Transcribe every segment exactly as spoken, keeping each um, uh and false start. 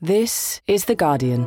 This is The Guardian.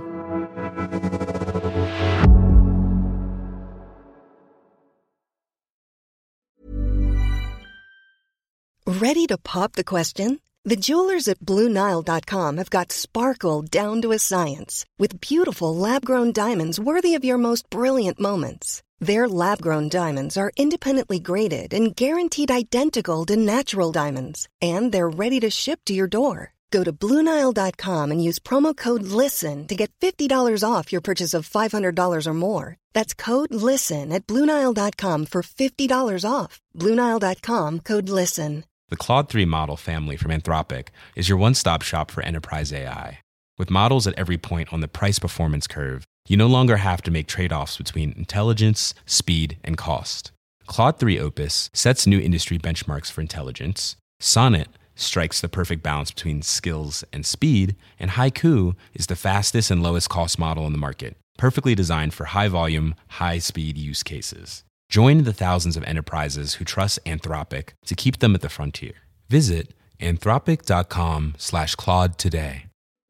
Ready to pop the question? The jewelers at Blue Nile dot com have got sparkle down to a science with beautiful lab-grown diamonds worthy of your most brilliant moments. Their lab-grown diamonds are independently graded and guaranteed identical to natural diamonds, and they're ready to ship to your door. Go to Blue Nile dot com and use promo code LISTEN to get fifty dollars off your purchase of five hundred dollars or more. That's code LISTEN at Blue Nile dot com for fifty dollars off. Blue Nile dot com, code LISTEN. The Claude three model family from Anthropic is your one-stop shop for enterprise A I. With models at every point on the price-performance curve, you no longer have to make trade-offs between intelligence, speed, and cost. Claude three Opus sets new industry benchmarks for intelligence. Sonnet strikes the perfect balance between skills and speed. And Haiku is the fastest and lowest cost model in the market, perfectly designed for high-volume, high-speed use cases. Join the thousands of enterprises who trust Anthropic to keep them at the frontier. Visit anthropic.com slash Claude today.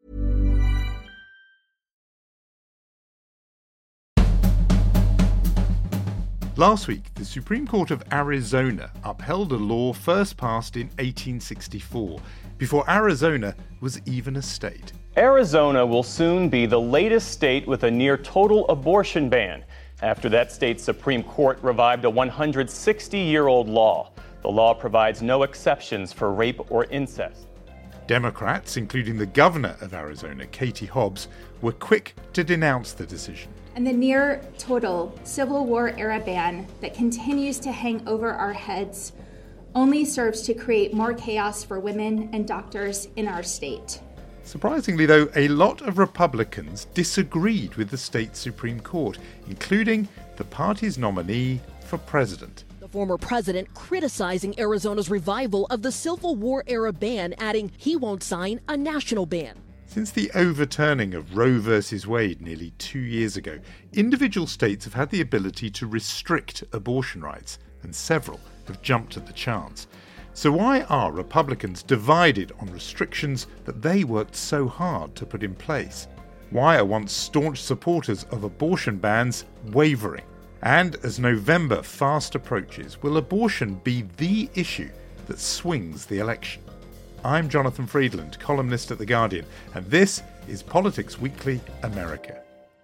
Last week, the Supreme Court of Arizona upheld a law first passed in eighteen sixty-four, before Arizona was even a state. Arizona will soon be the latest state with a near-total abortion ban, after that state's Supreme Court revived a one hundred sixty-year-old law. The law provides no exceptions for rape or incest. Democrats, including the governor of Arizona, Katie Hobbs, were quick to denounce the decision. And the near-total Civil War-era ban that continues to hang over our heads only serves to create more chaos for women and doctors in our state. Surprisingly, though, a lot of Republicans disagreed with the state Supreme Court, including the party's nominee for president. The former president criticizing Arizona's revival of the Civil War-era ban, adding he won't sign a national ban. Since the overturning of Roe versus Wade nearly two years ago, individual states have had the ability to restrict abortion rights, and several have jumped at the chance. So why are Republicans divided on restrictions that they worked so hard to put in place? Why are once staunch supporters of abortion bans wavering? And as November fast approaches, will abortion be the issue that swings the election? I'm Jonathan Friedland, columnist at The Guardian, and this is Politics Weekly America.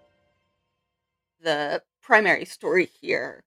The primary story here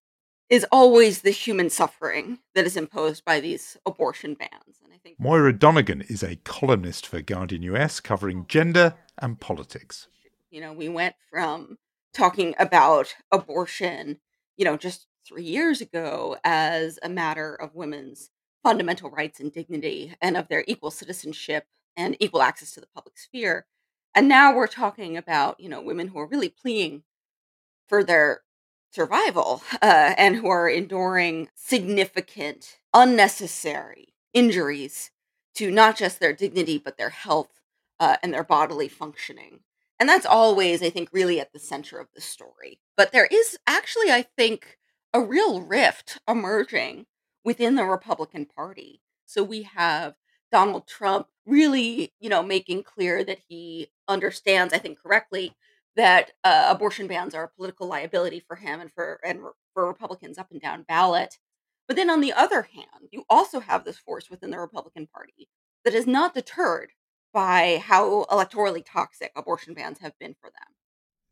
is always the human suffering that is imposed by these abortion bans. And I think Moira Donegan is a columnist for Guardian U S covering gender and politics. You know, we went from talking about abortion, you know, just three years ago as a matter of women's fundamental rights and dignity and of their equal citizenship and equal access to the public sphere. And now we're talking about, you know, women who are really pleading for their survival uh, and who are enduring significant, unnecessary injuries to not just their dignity, but their health uh, and their bodily functioning. And that's always, I think, really at the center of the story. But there is actually, I think, a real rift emerging within the Republican Party. So we have Donald Trump really, you know, making clear that he understands, I think correctly, that uh, abortion bans are a political liability for him and for and for Republicans up and down ballot. But then on the other hand, you also have this force within the Republican Party that is not deterred by how electorally toxic abortion bans have been for them.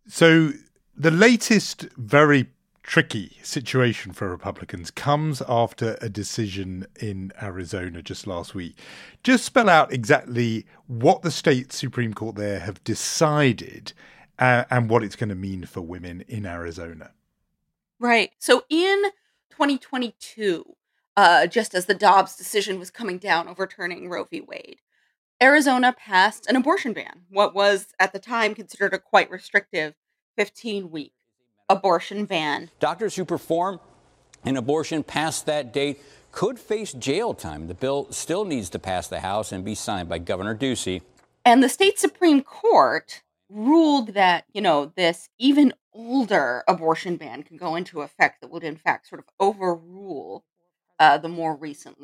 So the latest very tricky situation for Republicans comes after a decision in Arizona just last week. Just spell out exactly what the state Supreme Court there have decided uh, and what it's going to mean for women in Arizona. Right. So in twenty twenty-two, uh, just as the Dobbs decision was coming down overturning Roe v. Wade, Arizona passed an abortion ban, what was at the time considered a quite restrictive fifteen-week abortion ban. Doctors who perform an abortion past that date could face jail time. The bill still needs to pass the House and be signed by Governor Ducey. And the state Supreme Court ruled that, you know, this even older abortion ban can go into effect that would, in fact, sort of overrule uh, the more recent law.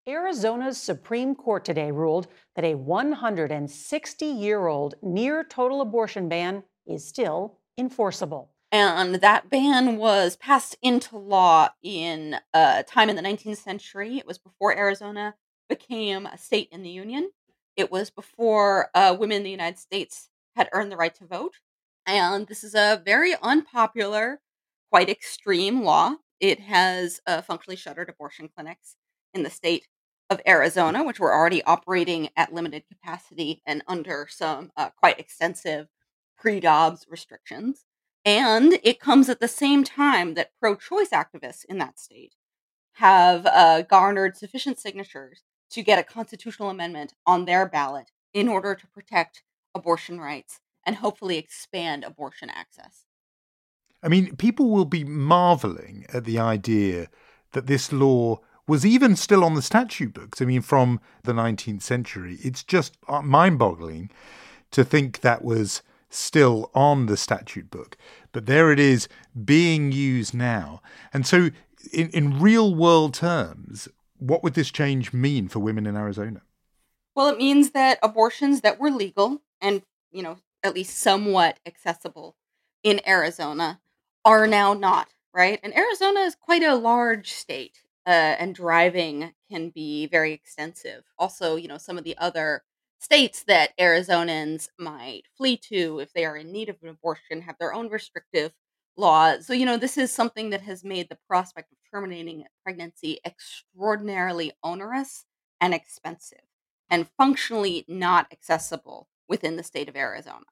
Arizona's Supreme Court today ruled that a one hundred sixty-year-old near-total abortion ban is still enforceable. And that ban was passed into law in a time in the nineteenth century. It was before Arizona became a state in the Union. It was before uh, women in the United States had earned the right to vote. And this is a very unpopular, quite extreme law. It has uh, functionally shuttered abortion clinics in the state of Arizona, which were already operating at limited capacity and under some uh, quite extensive pre-Dobbs restrictions. And it comes at the same time that pro-choice activists in that state have uh, garnered sufficient signatures to get a constitutional amendment on their ballot in order to protect abortion rights and hopefully expand abortion access. I mean, people will be marveling at the idea that this law was even still on the statute books. I mean, from the nineteenth century, it's just mind-boggling to think that was still on the statute book. But there it is being used now. And so in, in real world terms, what would this change mean for women in Arizona? Well, it means that abortions that were legal and, you know, at least somewhat accessible in Arizona are now not, right? And Arizona is quite a large state, uh, and driving can be very extensive. Also, you know, some of the other states that Arizonans might flee to if they are in need of an abortion have their own restrictive laws. So, you know, this is something that has made the prospect of terminating pregnancy extraordinarily onerous and expensive and functionally not accessible within the state of Arizona.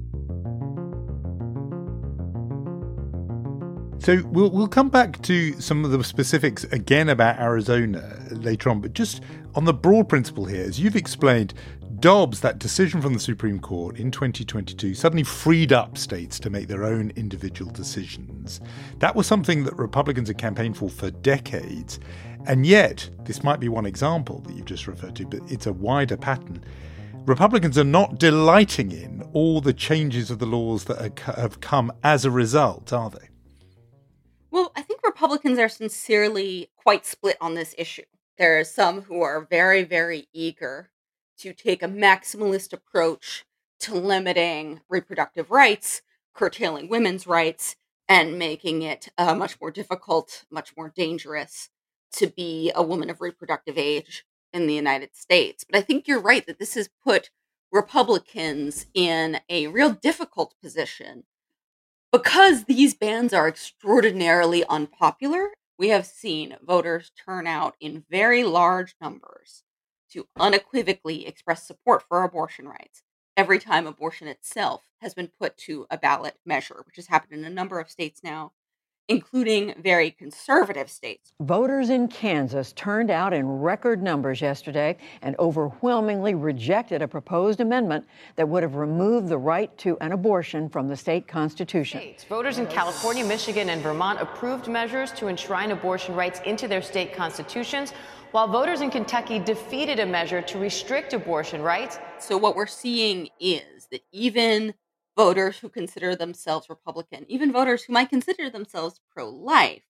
So we'll we'll come back to some of the specifics again about Arizona later on, but just on the broad principle here, as you've explained, Dobbs, that decision from the Supreme Court in twenty twenty-two, suddenly freed up states to make their own individual decisions. That was something that Republicans had campaigned for for decades. And yet, this might be one example that you've just referred to, but it's a wider pattern. Republicans are not delighting in all the changes of the laws that are, have come as a result, are they? Well, I think Republicans are sincerely quite split on this issue. There are some who are very, very eager to take a maximalist approach to limiting reproductive rights, curtailing women's rights, and making it uh, much more difficult, much more dangerous to be a woman of reproductive age in the United States. But I think you're right that this has put Republicans in a real difficult position. Because these bans are extraordinarily unpopular, we have seen voters turn out in very large numbers to unequivocally express support for abortion rights every time abortion itself has been put to a ballot measure, which has happened in a number of states now, including very conservative states. Voters in Kansas turned out in record numbers yesterday and overwhelmingly rejected a proposed amendment that would have removed the right to an abortion from the state constitution. States. Voters in California, Michigan, and Vermont approved measures to enshrine abortion rights into their state constitutions, while voters in Kentucky defeated a measure to restrict abortion rights. So what we're seeing is that even voters who consider themselves Republican, even voters who might consider themselves pro-life,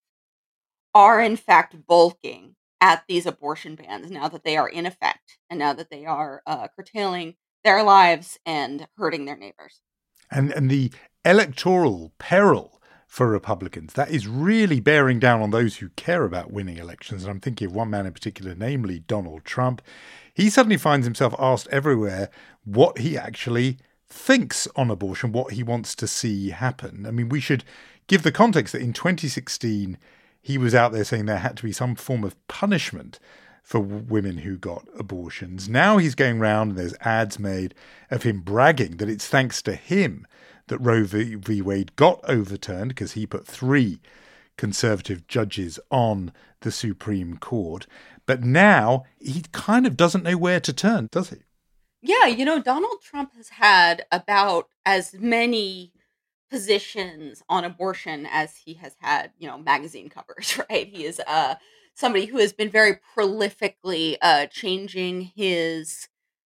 are in fact balking at these abortion bans now that they are in effect and now that they are uh, curtailing their lives and hurting their neighbors. And, and the electoral peril for Republicans, that is really bearing down on those who care about winning elections. And I'm thinking of one man in particular, namely Donald Trump. He suddenly finds himself asked everywhere what he actually thinks on abortion, what he wants to see happen. I mean, we should give the context that in twenty sixteen, he was out there saying there had to be some form of punishment for women who got abortions. Now he's going around and there's ads made of him bragging that it's thanks to him that Roe v. Wade got overturned because he put three conservative judges on the Supreme Court. But now he kind of doesn't know where to turn, does he? Yeah, you know, Donald Trump has had about as many positions on abortion as he has had, you know, magazine covers, right? He is uh, somebody who has been very prolifically uh, changing his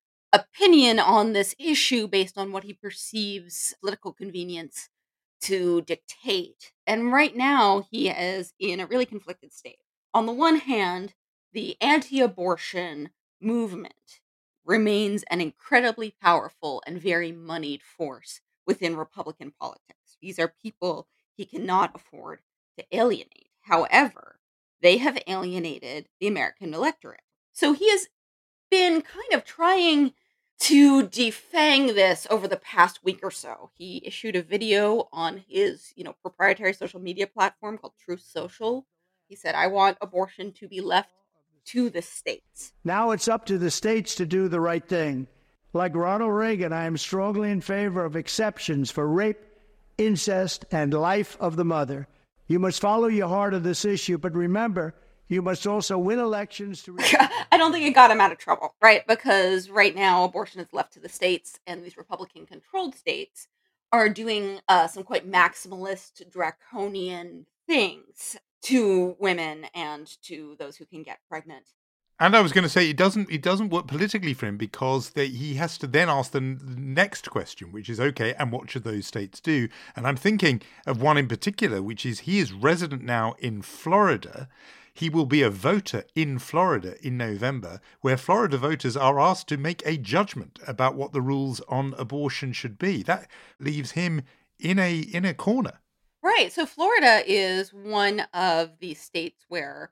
opinion on this issue based on what he perceives political convenience to dictate. And right now, he is in a really conflicted state. On the one hand, the anti-abortion movement remains an incredibly powerful and very moneyed force within Republican politics. These are people he cannot afford to alienate. However, they have alienated the American electorate. So he has been kind of trying to defang this over the past week or so. He issued a video on his, you know, proprietary social media platform called Truth Social. He said, "I want abortion to be left to the states." Now it's up to the states to do the right thing. Like Ronald Reagan, I am strongly in favor of exceptions for rape, incest, and life of the mother. You must follow your heart on this issue, but remember, you must also win elections to... I don't think it got him out of trouble, right? Because right now, abortion is left to the states, and these Republican-controlled states are doing uh, some quite maximalist, draconian things to women and to those who can get pregnant. And I was going to say, it doesn't it doesn't work politically for him because they, he has to then ask the next question, which is, okay, and what should those states do? And I'm thinking of one in particular, which is he is resident now in Florida. He will be a voter in Florida in November, where Florida voters are asked to make a judgment about what the rules on abortion should be. That leaves him in a in a corner. Right. So Florida is one of the states where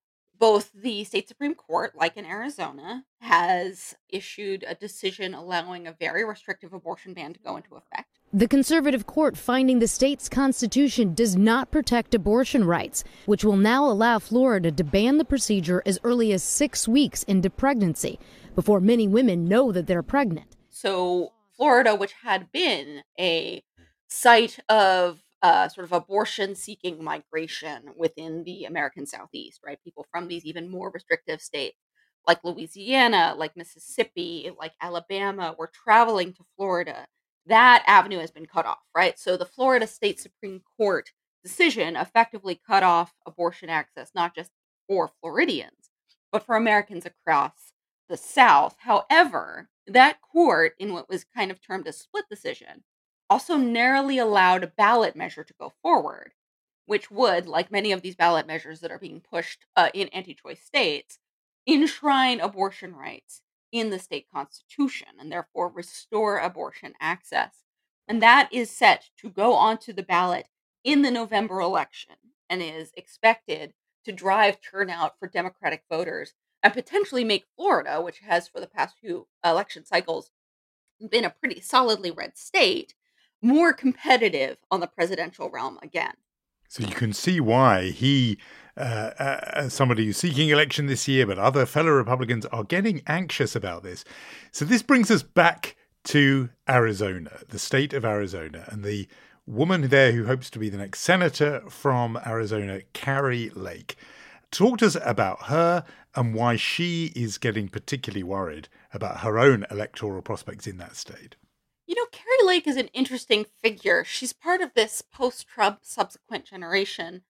both the state Supreme Court, like in Arizona, has issued a decision allowing a very restrictive abortion ban to go into effect. The conservative court finding the state's constitution does not protect abortion rights, which will now allow Florida to ban the procedure as early as six weeks into pregnancy, before many women know that they're pregnant. So Florida, which had been a site of uh, sort of abortion-seeking migration within the American Southeast, right? People from these even more restrictive states, like Louisiana, like Mississippi, like Alabama, were traveling to Florida. That avenue has been cut off, right? So the Florida State Supreme Court decision effectively cut off abortion access, not just for Floridians, but for Americans across the South. However, that court, in what was kind of termed a split decision, also narrowly allowed a ballot measure to go forward, which would, like many of these ballot measures that are being pushed uh, in anti-choice states, enshrine abortion rights in the state constitution and therefore restore abortion access. And that is set to go onto the ballot in the November election and is expected to drive turnout for Democratic voters and potentially make Florida, which has for the past few election cycles been a pretty solidly red state, more competitive on the presidential realm again. So you can see why he, uh, uh, as somebody who's seeking election this year, but other fellow Republicans are getting anxious about this. So this brings us back to Arizona, the state of Arizona, and the woman there who hopes to be the next senator from Arizona, Kari Lake. Talk to us about her and why she is getting particularly worried about her own electoral prospects in that state. You know, Kari Lake is an interesting figure. She's part of this post-Trump subsequent generation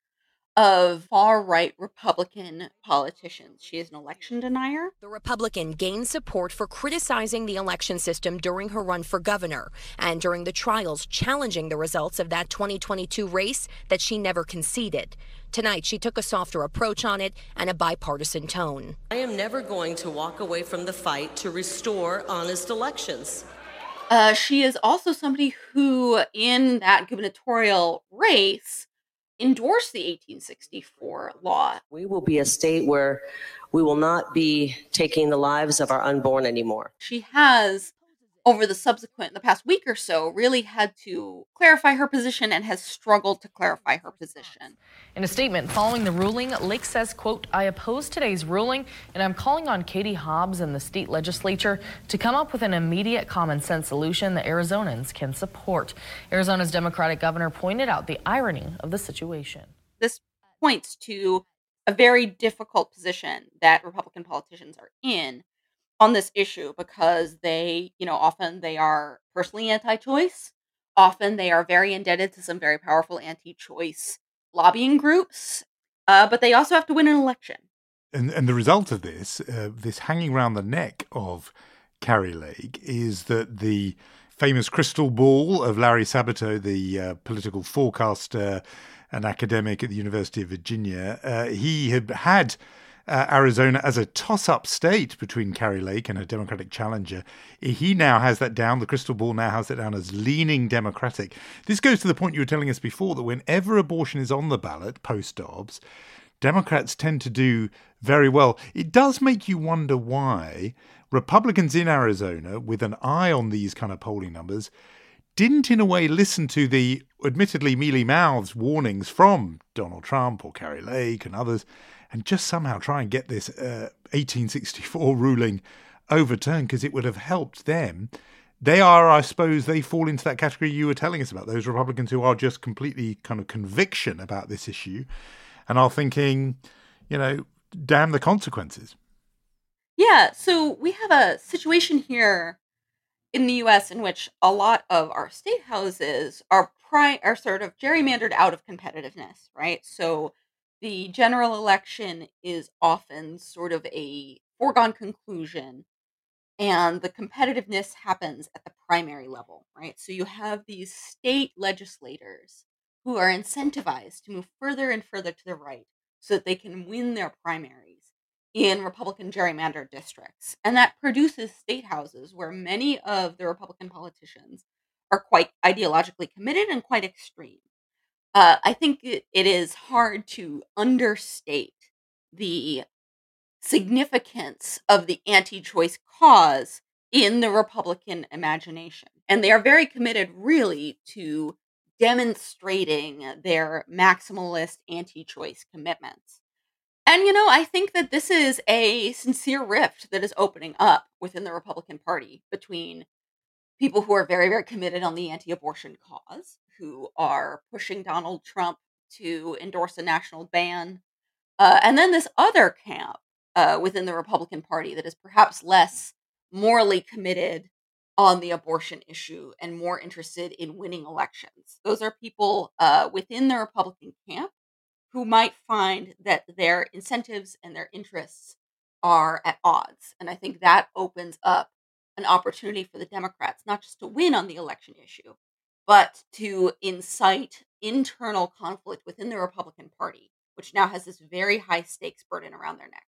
of far-right Republican politicians. She is an election denier. The Republican gained support for criticizing the election system during her run for governor and during the trials challenging the results of that twenty twenty-two race that she never conceded. Tonight, she took a softer approach on it and a bipartisan tone. I am never going to walk away from the fight to restore honest elections. Uh, she is also somebody who, in that gubernatorial race, endorsed the eighteen sixty-four law. We will be a state where we will not be taking the lives of our unborn anymore. She has, over the subsequent, the past week or so, really had to clarify her position and has struggled to clarify her position. In a statement following the ruling, Lake says, quote, "I oppose today's ruling, and I'm calling on Katie Hobbs and the state legislature to come up with an immediate common sense solution that Arizonans can support." Arizona's Democratic governor pointed out the irony of the situation. This points to a very difficult position that Republican politicians are in on this issue because they, you know, often they are personally anti-choice. Often they are very indebted to some very powerful anti-choice lobbying groups, uh, but they also have to win an election. And and the result of this, uh, this hanging around the neck of Kari Lake, is that the famous crystal ball of Larry Sabato, the uh, political forecaster and academic at the University of Virginia, uh, he had had uh, Arizona as a toss-up state between Kari Lake and her Democratic challenger. He now has that down. The crystal ball now has that down as leaning Democratic. This goes to the point you were telling us before, that whenever abortion is on the ballot post-Dobbs, Democrats tend to do very well. It does make you wonder why Republicans in Arizona, with an eye on these kind of polling numbers, didn't in a way listen to the admittedly mealy-mouthed warnings from Donald Trump or Kari Lake and others, and just somehow try and get this uh, eighteen sixty-four ruling overturned, because it would have helped them. They are, I suppose, they fall into that category you were telling us about, those Republicans who are just completely kind of conviction about this issue and are thinking, you know, damn the consequences. Yeah, so we have a situation here in the U S in which a lot of our state houses are pri- are sort of gerrymandered out of competitiveness, right? So the general election is often sort of a foregone conclusion, and the competitiveness happens at the primary level, right? So you have these state legislators who are incentivized to move further and further to the right so that they can win their primaries in Republican gerrymandered districts. And that produces state houses where many of the Republican politicians are quite ideologically committed and quite extreme. Uh, I think it, it is hard to understate the significance of the anti-choice cause in the Republican imagination. And they are very committed, really, to demonstrating their maximalist anti-choice commitments. And, you know, I think that this is a sincere rift that is opening up within the Republican Party between people who are very, very committed on the anti-abortion cause, who are pushing Donald Trump to endorse a national ban, uh, and then this other camp uh, within the Republican Party that is perhaps less morally committed on the abortion issue and more interested in winning elections. Those are people uh, within the Republican camp who might find that their incentives and their interests are at odds. And I think that opens up an opportunity for the Democrats, not just to win on the election issue, but to incite internal conflict within the Republican Party, which now has this very high stakes burden around their neck.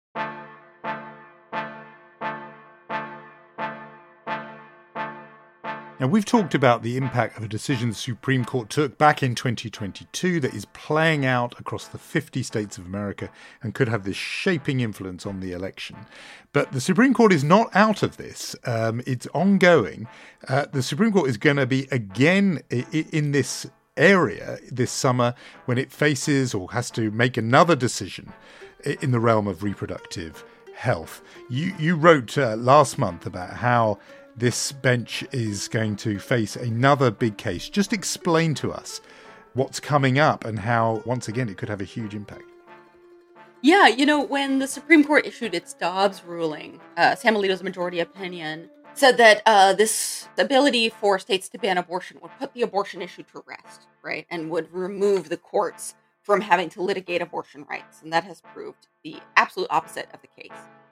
Now, we've talked about the impact of a decision the Supreme Court took back in twenty twenty-two that is playing out across the fifty states of America and could have this shaping influence on the election. But the Supreme Court is not out of this. Um, it's ongoing. Uh, the Supreme Court is going to be again i- in this area this summer when it faces or has to make another decision in the realm of reproductive health. You, you wrote uh, last month about how this bench is going to face another big case. Just explain to us what's coming up and how, once again, it could have a huge impact. Yeah, you know, when the Supreme Court issued its Dobbs ruling, uh, Sam Alito's majority opinion said that uh, this ability for states to ban abortion would put the abortion issue to rest, right? And would remove the courts from having to litigate abortion rights. And that has proved the absolute opposite of the case.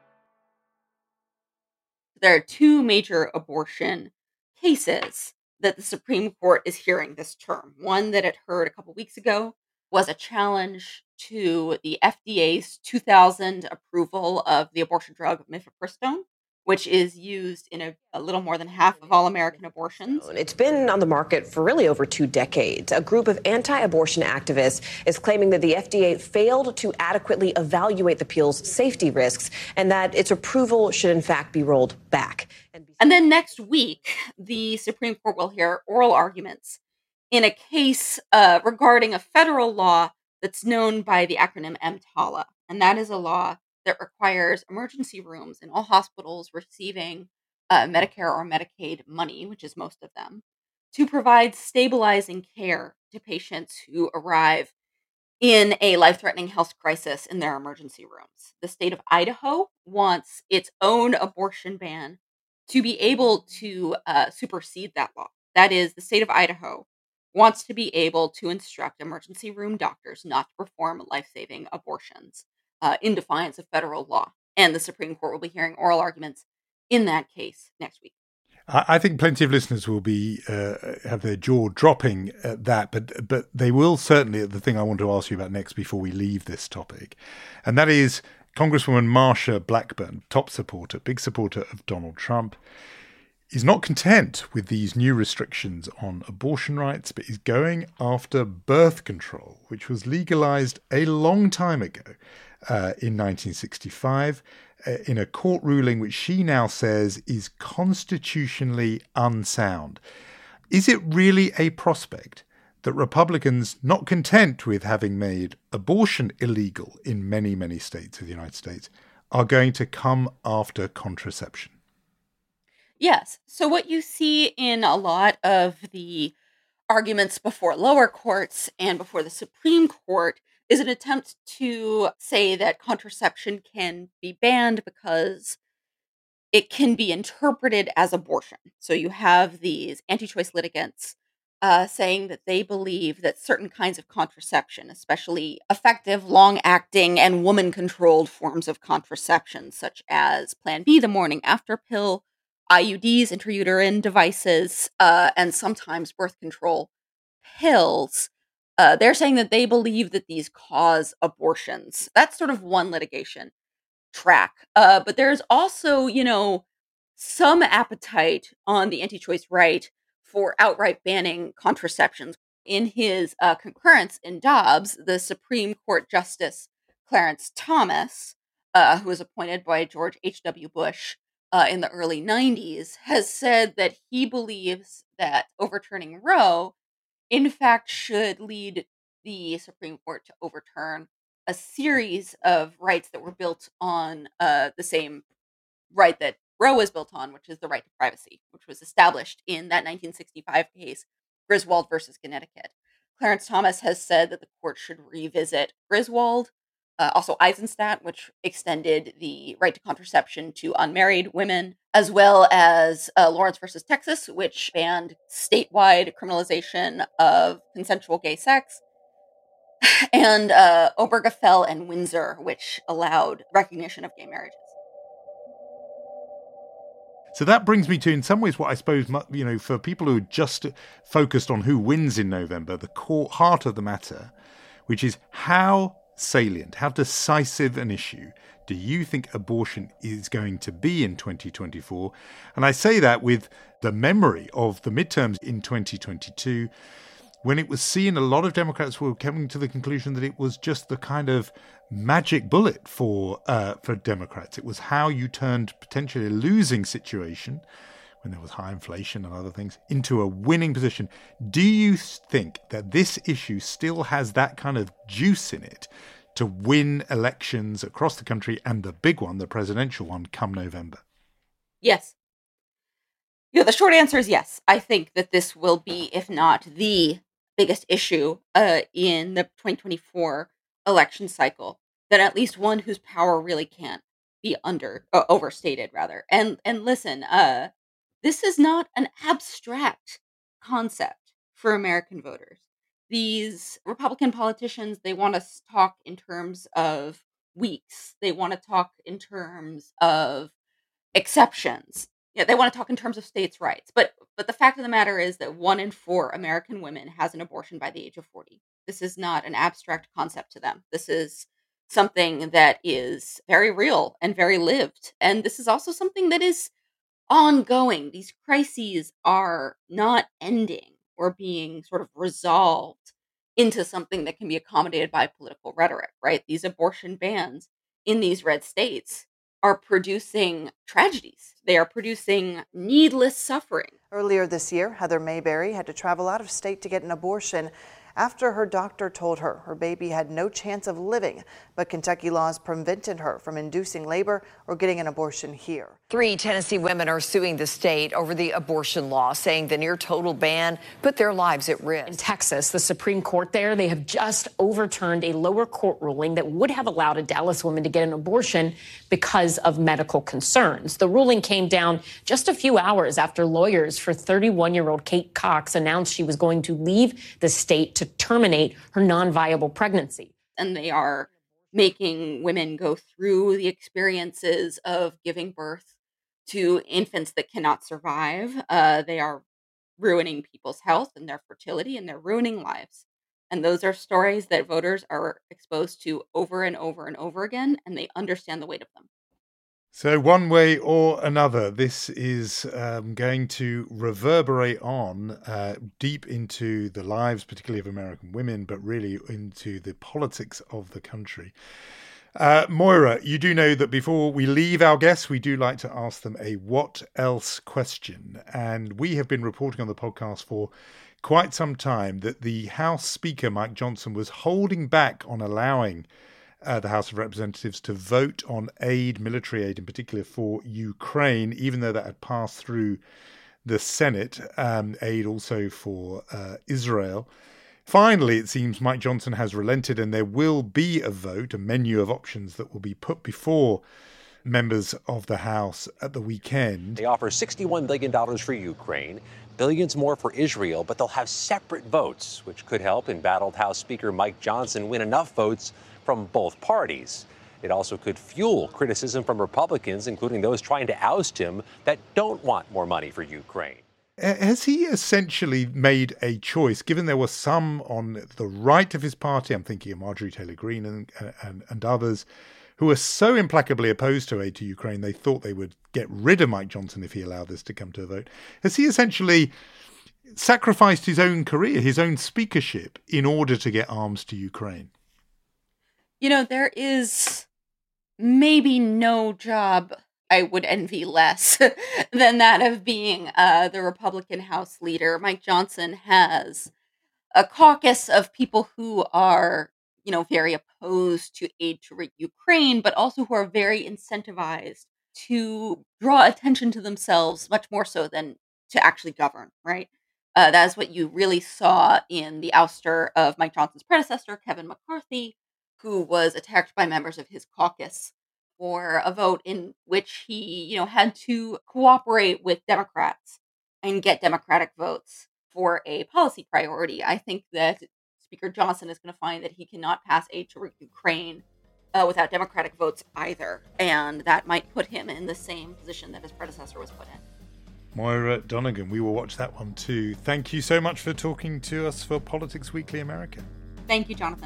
There are two major abortion cases that the Supreme Court is hearing this term. One that it heard a couple weeks ago was a challenge to the F D A's two thousand approval of the abortion drug mifepristone, which is used in a, a little more than half of all American abortions. It's been on the market for really over two decades. A group of anti-abortion activists is claiming that the F D A failed to adequately evaluate the pill's safety risks and that its approval should in fact be rolled back. And then next week, the Supreme Court will hear oral arguments in a case uh, regarding a federal law that's known by the acronym EMTALA. And that is a law that requires emergency rooms in all hospitals receiving uh, Medicare or Medicaid money, which is most of them, to provide stabilizing care to patients who arrive in a life-threatening health crisis in their emergency rooms. The state of Idaho wants its own abortion ban to be able to uh, supersede that law. That is, the state of Idaho wants to be able to instruct emergency room doctors not to perform life-saving abortions Uh, in defiance of federal law. And the Supreme Court will be hearing oral arguments in that case next week. I think plenty of listeners will be uh, have their jaw dropping at that, but but they will certainly at the thing I want to ask you about next before we leave this topic, and that is Congresswoman Marsha Blackburn, top supporter, big supporter of Donald Trump, is not content with these new restrictions on abortion rights, but is going after birth control, which was legalized a long time ago uh, in nineteen sixty-five, uh, in a court ruling which she now says is constitutionally unsound. Is it really a prospect that Republicans, not content with having made abortion illegal in many, many states of the United States, are going to come after contraception? Yes. So what you see in a lot of the arguments before lower courts and before the Supreme Court is an attempt to say that contraception can be banned because it can be interpreted as abortion. So you have these anti-choice litigants uh, saying that they believe that certain kinds of contraception, especially effective, long-acting, and woman-controlled forms of contraception, such as Plan B, the morning after pill, I U Ds, intrauterine devices, uh, and sometimes birth control pills, uh, they're saying that they believe that these cause abortions. That's sort of one litigation track. Uh, but there's also, you know, some appetite on the anti-choice right for outright banning contraceptions. In his uh, concurrence in Dobbs, the Supreme Court Justice Clarence Thomas, uh, who was appointed by George H W. Bush uh, in the early nineties, has said that he believes that overturning Roe, in fact, should lead the Supreme Court to overturn a series of rights that were built on uh, the same right that Roe was built on, which is the right to privacy, which was established in that nineteen sixty-five case, Griswold versus Connecticut. Clarence Thomas has said that the court should revisit Griswold, uh, also Eisenstadt, which extended the right to contraception to unmarried women, as well as uh, Lawrence versus Texas, which banned statewide criminalization of consensual gay sex, and uh, Obergefell and Windsor, which allowed recognition of gay marriages. So that brings me to, in some ways, what I suppose, you know, for people who are just focused on who wins in November, the core heart of the matter, which is how salient, how decisive an issue do you think abortion is going to be in twenty twenty-four? And I say that with the memory of the midterms in twenty twenty-two, when it was seen, a lot of Democrats were coming to the conclusion that it was just the kind of magic bullet for uh, for Democrats. It was how you turned potentially a losing situation, when there was high inflation and other things, into a winning position. Do you think that this issue still has that kind of juice in it to win elections across the country, and the big one, the presidential one, come November? Yes. You know, the short answer is yes. I think that this will be, if not the biggest issue uh, in the twenty twenty-four election cycle, that at least one whose power really can't be under uh, overstated, rather. And and listen, uh, this is not an abstract concept for American voters. These Republican politicians, they want to talk in terms of weeks. They want to talk in terms of exceptions. Yeah, they want to talk in terms of states' rights. But but the fact of the matter is that one in four American women has an abortion by the age of forty. This is not an abstract concept to them. This is something that is very real and very lived. And this is also something that is ongoing. These crises are not ending or being sort of resolved into something that can be accommodated by political rhetoric, right? These abortion bans in these red states are producing tragedies. They are producing needless suffering. Earlier this year, Heather Mayberry had to travel out of state to get an abortion after her doctor told her her baby had no chance of living, but Kentucky laws prevented her from inducing labor or getting an abortion here. Three Tennessee women are suing the state over the abortion law, saying the near total ban put their lives at risk. In Texas, the Supreme Court there, they have just overturned a lower court ruling that would have allowed a Dallas woman to get an abortion because of medical concerns. The ruling came down just a few hours after lawyers for thirty-one-year-old Kate Cox announced she was going to leave the state to terminate her non-viable pregnancy. And they are making women go through the experiences of giving birth to infants that cannot survive. Uh, they are ruining people's health and their fertility, and they're ruining lives. And those are stories that voters are exposed to over and over and over again, and they understand the weight of them. So one way or another, this is um, going to reverberate on uh, deep into the lives, particularly of American women, but really into the politics of the country. Uh, Moira, you do know that before we leave our guests, we do like to ask them a what else question. And we have been reporting on the podcast for quite some time that the House Speaker, Mike Johnson, was holding back on allowing uh, the House of Representatives to vote on aid, military aid in particular, for Ukraine, even though that had passed through the Senate, um, aid also for uh, Israel. Finally, it seems Mike Johnson has relented and there will be a vote, a menu of options that will be put before members of the House at the weekend. They offer sixty-one billion dollars for Ukraine, billions more for Israel, but they'll have separate votes, which could help embattled House Speaker Mike Johnson win enough votes from both parties. It also could fuel criticism from Republicans, including those trying to oust him, that don't want more money for Ukraine. Has he essentially made a choice, given there were some on the right of his party, I'm thinking of Marjorie Taylor Greene and, and, and others, who are so implacably opposed to aid to Ukraine, they thought they would get rid of Mike Johnson if he allowed this to come to a vote. Has he essentially sacrificed his own career, his own speakership, in order to get arms to Ukraine? You know, there is maybe no job I would envy less than that of being uh, the Republican House leader. Mike Johnson has a caucus of people who are, you know, very opposed to aid to Ukraine, but also who are very incentivized to draw attention to themselves much more so than to actually govern, right? Uh, that is what you really saw in the ouster of Mike Johnson's predecessor, Kevin McCarthy, who was attacked by members of his caucus for a vote in which he, you know, had to cooperate with Democrats and get Democratic votes for a policy priority. I think that Speaker Johnson is going to find that he cannot pass aid to Ukraine uh, without Democratic votes either, and that might put him in the same position that his predecessor was put in. Moira Donegan, we will watch that one too. Thank you so much for talking to us for Politics Weekly America. Thank you, Jonathan.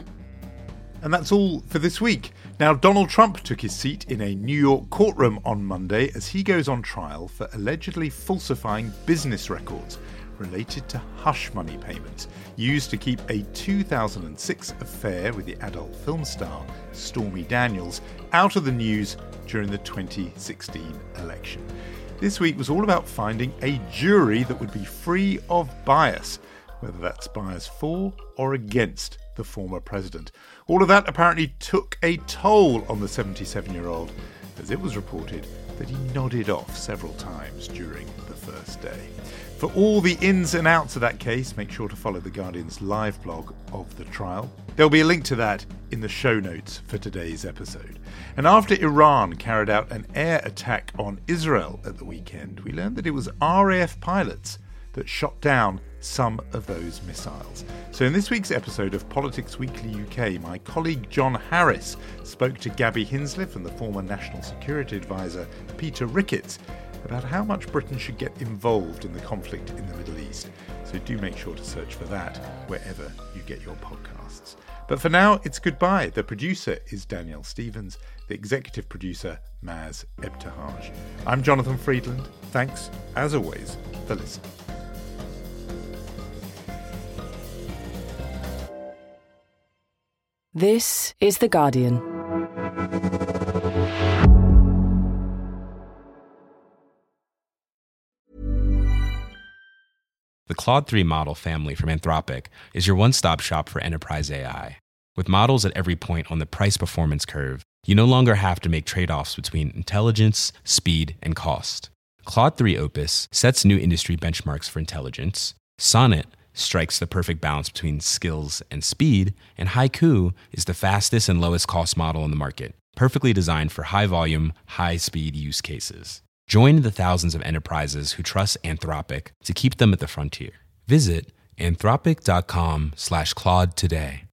And that's all for this week. Now, Donald Trump took his seat in a New York courtroom on Monday as he goes on trial for allegedly falsifying business records related to hush money payments used to keep a two thousand six affair with the adult film star Stormy Daniels out of the news during the twenty sixteen election. This week was all about finding a jury that would be free of bias, whether that's bias for or against the former president. All of that apparently took a toll on the seventy-seven-year-old, as it was reported that he nodded off several times during the first day. For all the ins and outs of that case, make sure to follow The Guardian's live blog of the trial. There'll be a link to that in the show notes for today's episode. And after Iran carried out an air attack on Israel at the weekend, we learned that it was R A F pilots that shot down some of those missiles. So in this week's episode of Politics Weekly U K, my colleague John Harris spoke to Gabby Hinsliff and the former National Security Advisor Peter Ricketts about how much Britain should get involved in the conflict in the Middle East. So do make sure to search for that wherever you get your podcasts. But for now, it's goodbye. The producer is Danielle Stevens, the executive producer, Maz Ebtehaj. I'm Jonathan Friedland. Thanks, as always, for listening. This is The Guardian. The Claude three model family from Anthropic is your one-stop shop for enterprise A I. With models at every point on the price-performance curve, you no longer have to make trade-offs between intelligence, speed, and cost. Claude three Opus sets new industry benchmarks for intelligence. Sonnet strikes the perfect balance between skills and speed, and Haiku is the fastest and lowest cost model in the market, perfectly designed for high-volume, high-speed use cases. Join the thousands of enterprises who trust Anthropic to keep them at the frontier. Visit anthropic.com slash Claude today.